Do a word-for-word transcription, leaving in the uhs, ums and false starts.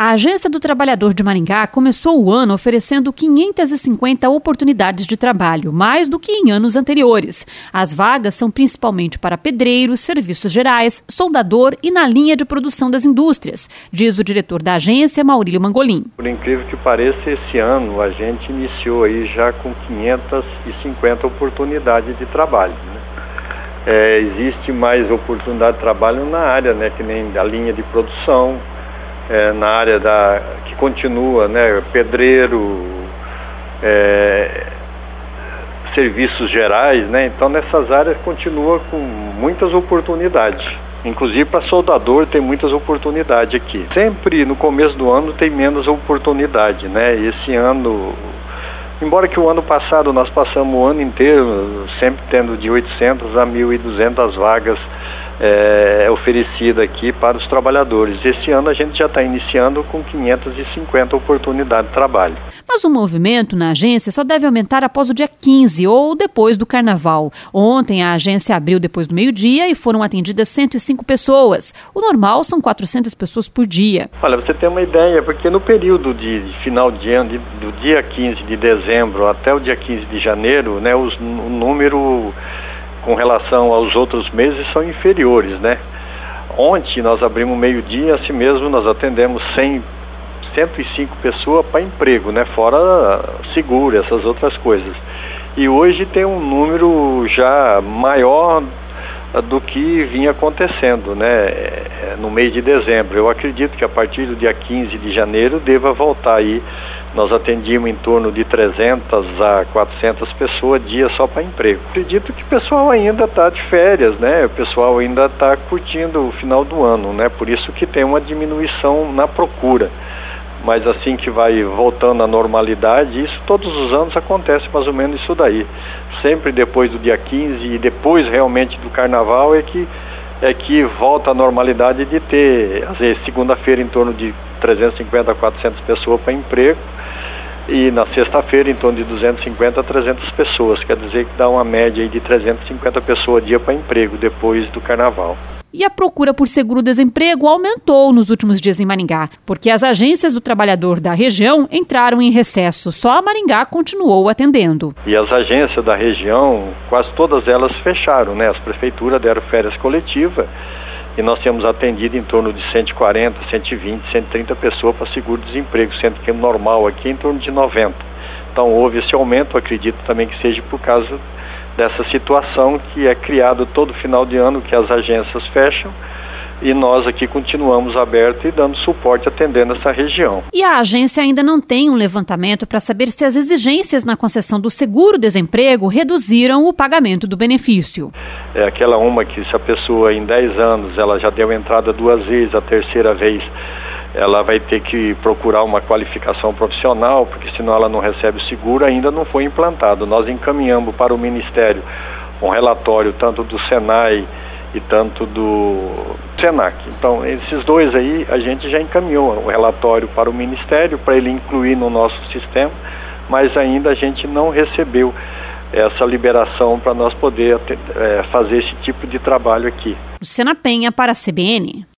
A Agência do Trabalhador de Maringá começou o ano oferecendo quinhentas e cinquenta oportunidades de trabalho, mais do que em anos anteriores. As vagas são principalmente para pedreiros, serviços gerais, soldador e na linha de produção das indústrias, diz o diretor da agência, Maurílio Mangolin. Por incrível que pareça, esse ano a gente iniciou aí já com quinhentas e cinquenta oportunidades de trabalho, né? É, existe mais oportunidade de trabalho na área, né, que nem a linha de produção, é, na área da, que continua, né, pedreiro, é, serviços gerais, né, então nessas áreas continua com muitas oportunidades. Inclusive para soldador tem muitas oportunidades aqui. Sempre no começo do ano tem menos oportunidade, né, esse ano... Embora que o ano passado nós passamos o ano inteiro sempre tendo de oitocentas a mil e duzentas vagas é, oferecidas aqui para os trabalhadores. Este ano a gente já está iniciando com quinhentas e cinquenta oportunidades de trabalho. Mas o movimento na agência só deve aumentar após o dia quinze ou depois do Carnaval. Ontem a agência abriu depois do meio-dia e foram atendidas cento e cinco pessoas. O normal são quatrocentas pessoas por dia. Olha, você tem uma ideia, porque no período de, de final de ano, de, do dia quinze de dezembro até o dia quinze de janeiro, né, os, o número com relação aos outros meses são inferiores, né? Ontem nós abrimos meio-dia, assim mesmo nós atendemos cem, cento e cinco pessoas para emprego, né? Fora seguro, essas outras coisas. E hoje tem um número já maior do que vinha acontecendo, né? No mês de dezembro. Eu acredito que a partir do dia quinze de janeiro deva voltar aí. Nós atendíamos em torno de trezentas a quatrocentas pessoas dia só para emprego. Acredito que o pessoal ainda está de férias, né? O pessoal ainda está curtindo o final do ano, né? Por isso que tem uma diminuição na procura. Mas assim que vai voltando à normalidade, isso todos os anos acontece mais ou menos isso daí. Sempre depois do dia quinze e depois realmente do Carnaval é que, é que volta à normalidade de ter, às vezes, segunda-feira em torno de trezentas e cinquenta a quatrocentas pessoas para emprego e na sexta-feira em torno de duzentas e cinquenta a trezentas pessoas. Quer dizer que dá uma média aí de trezentas e cinquenta pessoas dia para emprego depois do Carnaval. E a procura por seguro-desemprego aumentou nos últimos dias em Maringá, porque as agências do trabalhador da região entraram em recesso. Só a Maringá continuou atendendo. E as agências da região, quase todas elas fecharam, né? As prefeituras deram férias coletivas e nós temos atendido em torno de cento e quarenta, cento e vinte, cento e trinta pessoas para seguro-desemprego, sendo que o normal aqui é em torno de noventa. Então houve esse aumento, acredito também que seja por causa dessa situação que é criado todo final de ano, que as agências fecham e nós aqui continuamos abertos e dando suporte atendendo essa região. E a agência ainda não tem um levantamento para saber se as exigências na concessão do seguro-desemprego reduziram o pagamento do benefício. É aquela uma que se a pessoa em dez anos ela já deu entrada duas vezes, a terceira vez ela vai ter que procurar uma qualificação profissional, porque senão ela não recebe o seguro, ainda não foi implantado. Nós encaminhamos para o Ministério um relatório tanto do Senai e tanto do Senac. Então, esses dois aí, a gente já encaminhou o relatório para o Ministério, para ele incluir no nosso sistema, mas ainda a gente não recebeu essa liberação para nós poder é, fazer esse tipo de trabalho aqui. Luciana Penha para a C B N.